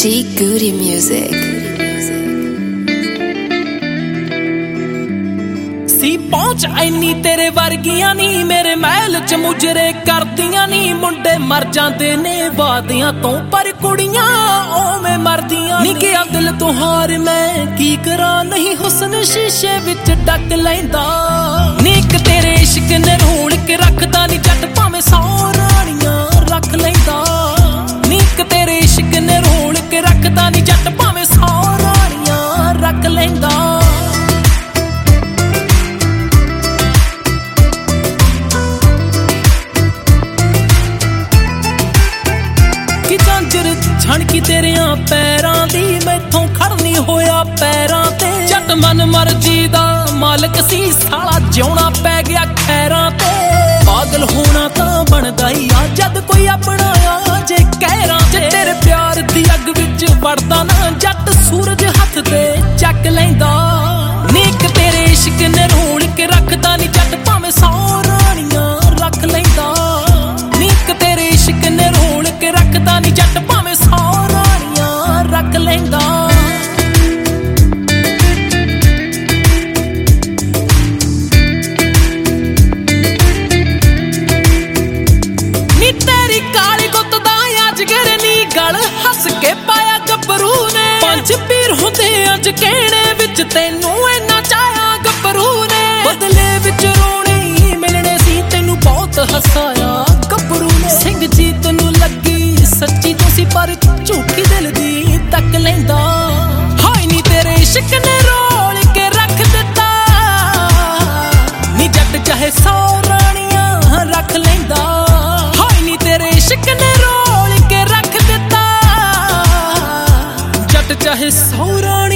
G Goody Music. सी पहुंच Anne तेरे वर्गियां नी मेरे महल च मुजरे करदियां नी मुंडे मर जांदे ने वादियां तो पर कुड़ियां ओवें मरदियां नी कि दिल तो हार मैं की करा नहीं हुस्न शीशे विच डक लैंदा नी कि तेरे इश्क ने रोल के रखदा नी जट भावें 100 रानियां रख लैंदा नी कि तेरे इश्क ने रोल के रखदा नी जट भावें 100 रानियां रख लैंदा छणकी तेरियां पैरां दी मैथों खड़नी होया पैरां ते जट मन मर्जी दा मालक सी साला जिउणा पै गया खैरां ते पागल होना तां बनदा ही आ जद कोई अपना आ जे कहरां ते तेरे प्यार दी अग विच वड़दा ना जट सूरज हत्थ ते चक लैंदा नीक तेरे इश्क ने रोल के रखदा नी जट भावें 100 रानियां रख लैंदा नीक तेरे इश्क ने रोल के रखदा नी जट भावें 100 रानियां रख लैंदा नी तेरी काली गुत्त दा अजगर नी गल हस के पाया गब्बरू ने 5 पीर हुंदे अज कहणे विच तैनू इन्ना चाया गब्बरू ने बदले विच रोणी मिलने सी तैनू बहुत हसाया गब्बरू ने सिंह जी तैनू लगी सच्ची तो सी पर झूठी दिल दी तक लैंदा हाय नी तेरे इश्क ने रोल के रख दिता नी जट चाहे 100 रानियां रख लैंदा हाय नी तेरे इश्क ने रोल के रख दिता जट चाहे 100 रानियां